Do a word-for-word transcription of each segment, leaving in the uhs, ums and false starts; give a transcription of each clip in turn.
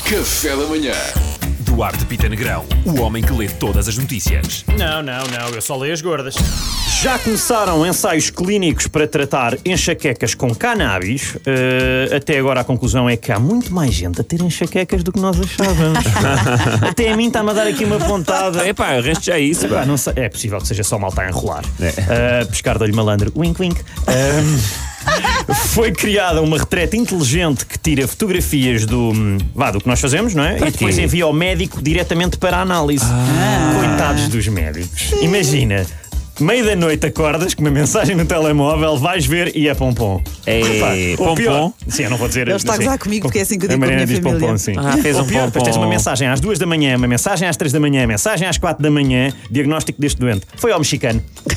Café da manhã. Duarte Pita Negrão, o homem que lê todas as notícias. Não, não, não, eu só leio as gordas. Já começaram ensaios clínicos para tratar enxaquecas com cannabis. Uh, até agora a conclusão é que há muito mais gente a ter enxaquecas do que nós achávamos. Até a mim está-me a dar aqui uma pontada. Epá, o resto já é isso. Epá, não sei. É possível que seja só mal estar a enrolar. É. Uh, pescar de olho malandro. Wink, wink. Um, Foi criada uma retrete inteligente que tira fotografias do, vá, do que nós fazemos, não é? Para e depois quê? envia ao médico diretamente para a análise. Ah. Coitados dos médicos. Imagina. Meio da noite acordas com uma mensagem no telemóvel, vais ver e é pompom. Ei, Pá, o pior- pompom? Sim, eu não vou dizer. Ele está a assim, gozar comigo porque é assim que eu a digo com a Mariana minha diz família. pompom, sim. Ah, fez O um pior, depois tens pompom. uma mensagem às duas da manhã, uma mensagem às três da manhã, mensagem às quatro da manhã, diagnóstico deste doente. Foi ao mexicano.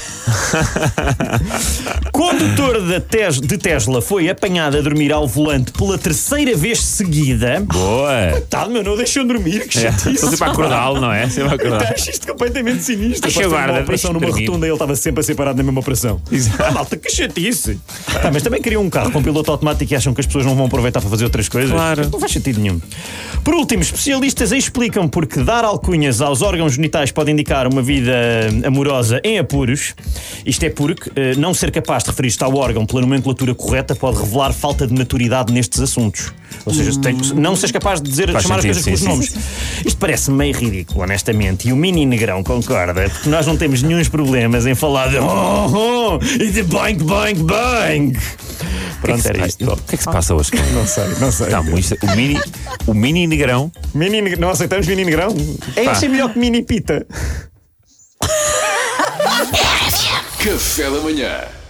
Condutor da Tes- de Tesla foi apanhado a dormir ao volante pela terceira vez seguida. Boa! Tá, meu, não deixou dormir, que É, chatice. Estou sempre a acordá-lo, não é? Sempre a acordá-lo. Acho isto completamente sinistro. Deixa Após ter guarda, uma operação deixa numa dormir. rotunda e ele estava sempre a ser parado na mesma operação. Ah, malta, que chatice. Tá, mas também queriam um carro com piloto automático e acham que as pessoas não vão aproveitar para fazer outras coisas. Claro. Não faz sentido nenhum. Por último, especialistas explicam porque dar alcunhas aos órgãos genitais pode indicar uma vida amorosa em apuros. Isto é porque eh, não ser capaz de referir-se ao órgão pela nomenclatura correta pode revelar falta de maturidade nestes assuntos. Ou seja, se tem- não seres capaz de dizer, Faz chamar sentido, as coisas sim, pelos sim, nomes. Isto parece meio ridículo, honestamente. E o Mini Negrão concorda, porque nós não temos nenhum problemas em falar de oh, oh, e de boing, boing, boing. Pronto, era isto. O que é que se passa hoje? Não sei, não sei. Não, isto- o mini, o mini negrão. Mini, Neg- não aceitamos Mini Negrão? É Pá. assim melhor que Mini Pita. Café da manhã.